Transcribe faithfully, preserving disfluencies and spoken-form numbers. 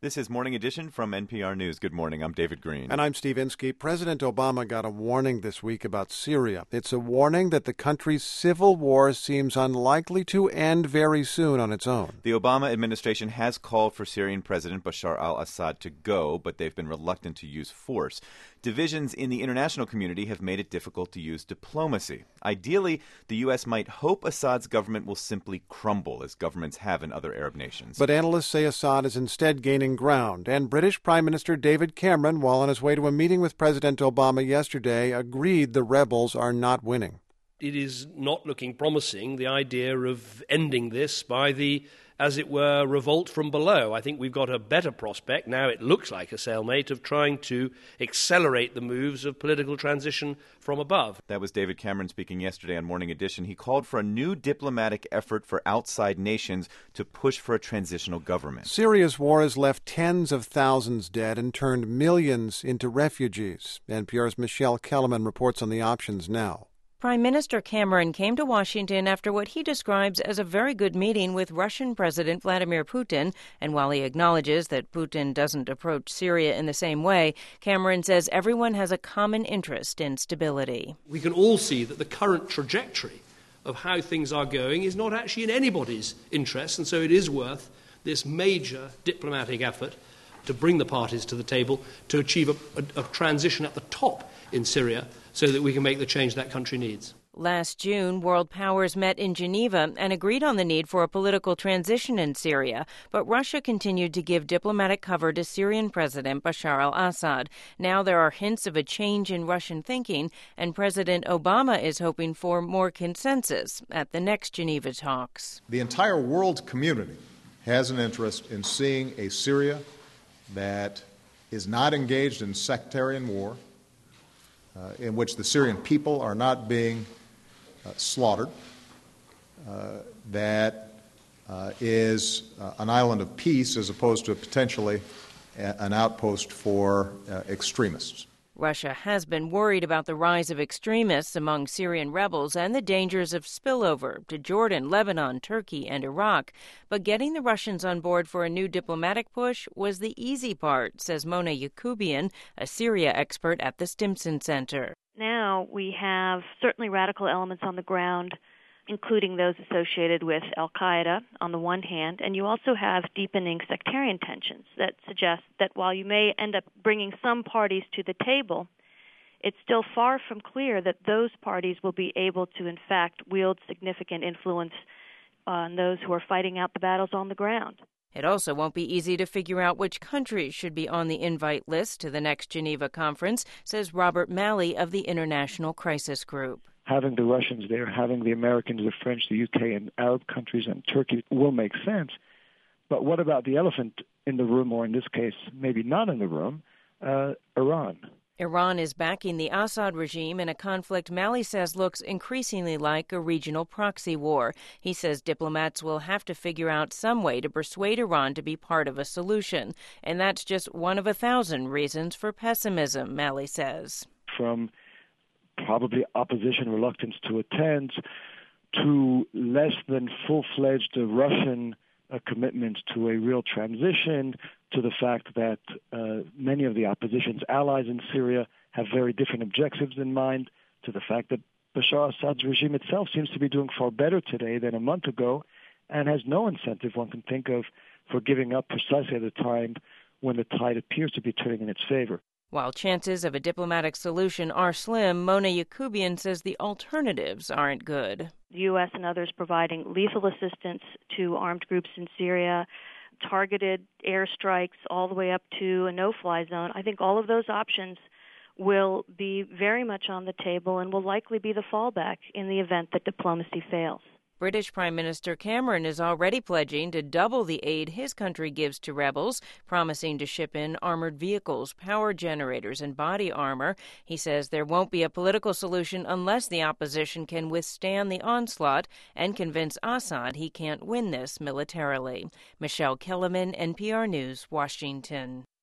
This is Morning Edition from N P R News. Good morning. I'm David Green. And I'm Steve Inskeep. President Obama got a warning this week about Syria. It's a warning that the country's civil war seems unlikely to end very soon on its own. The Obama administration has called for Syrian President Bashar al-Assad to go, but they've been reluctant to use force. Divisions in the international community have made it difficult to use diplomacy. Ideally, the U S might hope Assad's government will simply crumble, as governments have in other Arab nations. But analysts say Assad is instead gaining ground, and British Prime Minister David Cameron, while on his way to a meeting with President Obama yesterday, agreed the rebels are not winning. It is not looking promising, the idea of ending this by the, as it were, revolt from below. I think we've got a better prospect, now it looks like a stalemate, of trying to accelerate the moves of political transition from above. That was David Cameron speaking yesterday on Morning Edition. He called for a new diplomatic effort for outside nations to push for a transitional government. Syria's war has left tens of thousands dead and turned millions into refugees. N P R's Michelle Kellerman reports on the options now. Prime Minister Cameron came to Washington after what he describes as a very good meeting with Russian President Vladimir Putin. And while he acknowledges that Putin doesn't approach Syria in the same way, Cameron says everyone has a common interest in stability. We can all see that the current trajectory of how things are going is not actually in anybody's interest, and so it is worth this major diplomatic effort to bring the parties to the table to achieve a, a, a transition at the top in Syria, so that we can make the change that country needs. Last June, world powers met in Geneva and agreed on the need for a political transition in Syria, but Russia continued to give diplomatic cover to Syrian President Bashar al-Assad. Now there are hints of a change in Russian thinking, and President Obama is hoping for more consensus at the next Geneva talks. The entire world community has an interest in seeing a Syria that is not engaged in sectarian war, Uh, in which the Syrian people are not being uh, slaughtered, uh, that uh, is uh, an island of peace as opposed to potentially a- an outpost for uh, extremists. Russia has been worried about the rise of extremists among Syrian rebels and the dangers of spillover to Jordan, Lebanon, Turkey, and Iraq. But getting the Russians on board for a new diplomatic push was the easy part, says Mona Yacoubian, a Syria expert at the Stimson Center. Now we have certainly radical elements on the ground, including those associated with al-Qaeda on the one hand, and you also have deepening sectarian tensions that suggest that while you may end up bringing some parties to the table, it's still far from clear that those parties will be able to, in fact, wield significant influence on those who are fighting out the battles on the ground. It also won't be easy to figure out which countries should be on the invite list to the next Geneva conference, says Robert Malley of the International Crisis Group. Having the Russians there, having the Americans, the French, the U K, and Arab countries, and Turkey will make sense. But what about the elephant in the room, or in this case, maybe not in the room, uh, Iran? Iran is backing the Assad regime in a conflict Malley says looks increasingly like a regional proxy war. He says diplomats will have to figure out some way to persuade Iran to be part of a solution. And that's just one of a thousand reasons for pessimism, Malley says. From probably opposition reluctance to attend, to less than full-fledged Russian uh, commitment to a real transition, to the fact that uh, many of the opposition's allies in Syria have very different objectives in mind, to the fact that Bashar al-Assad's regime itself seems to be doing far better today than a month ago and has no incentive, one can think of, for giving up precisely at a time when the tide appears to be turning in its favor. While chances of a diplomatic solution are slim, Mona Yacoubian says the alternatives aren't good. The U S and others providing lethal assistance to armed groups in Syria, targeted airstrikes all the way up to a no-fly zone. I think all of those options will be very much on the table and will likely be the fallback in the event that diplomacy fails. British Prime Minister Cameron is already pledging to double the aid his country gives to rebels, promising to ship in armored vehicles, power generators, and body armor. He says there won't be a political solution unless the opposition can withstand the onslaught and convince Assad he can't win this militarily. Michelle Kellerman, N P R News, Washington.